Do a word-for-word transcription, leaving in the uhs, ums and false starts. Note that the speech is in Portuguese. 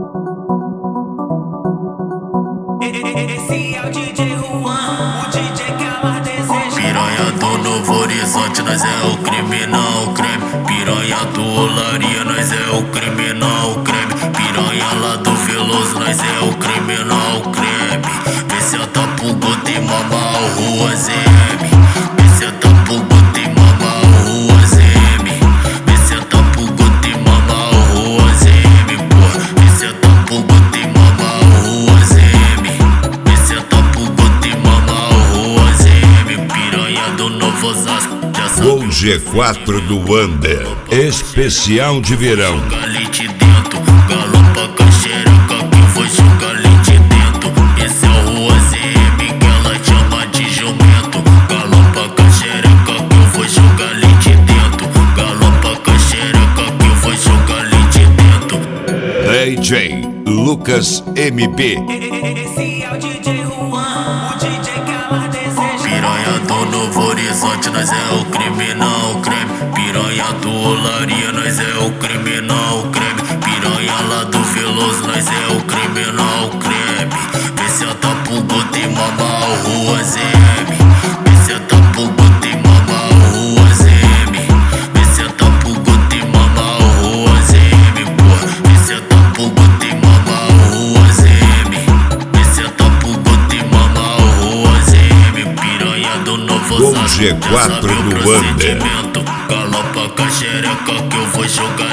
Esse é o D J Juan, o D J que ela deseja. Piranha do Novo Horizonte, nós é o crime, não o creme. Piranha do Olaria, nós é o crime, não o creme. Piranha lá do Veloso, nós é o crime, não o creme. Vê se eu tapo gota e mama o Rua Z M. Vê se eu tapo gota e mama o Rua Z M. Vê se eu tapo gota e mama o Rua Z M, pô. Vê se eu tapo gota e mama o Rua Z M. Vê se eu tapo gota e mama o Rua Z M. Piranha do Novo Osasco. O G quatro do Wander, especial de verão. Joga ali de dentro, galopa com a xereca que eu vou jogar ali de dentro. Esse é o Rua Z M que ela chama de jumento. Galopa com a xereca que eu vou jogar ali de dentro. Galopa com a xereca que eu vou jogar ali de dentro. D J Lucas M P. Esse é o D J Juan, o D J que ela deseja. Piranha do Novo Horizonte, nós é o crime, não o creme. Piranha do Olaria, nós é o crime, não o creme. Piranha lá do Veloso, nós é o crime, não o creme. Vê se eu tapo gota e mama o Rua Z M. Vê se eu tapo gota e mama o Rua Z M. Vê se eu tapo gota e mama o Rua Z M, pô. Vê se eu tapo gota e mama o Rua Z M. Vê se eu tapo gota e mama o Rua Z M. Piranha do Novo O Osasco, G quatro do Wander. galopa com a xereca que eu vou jogar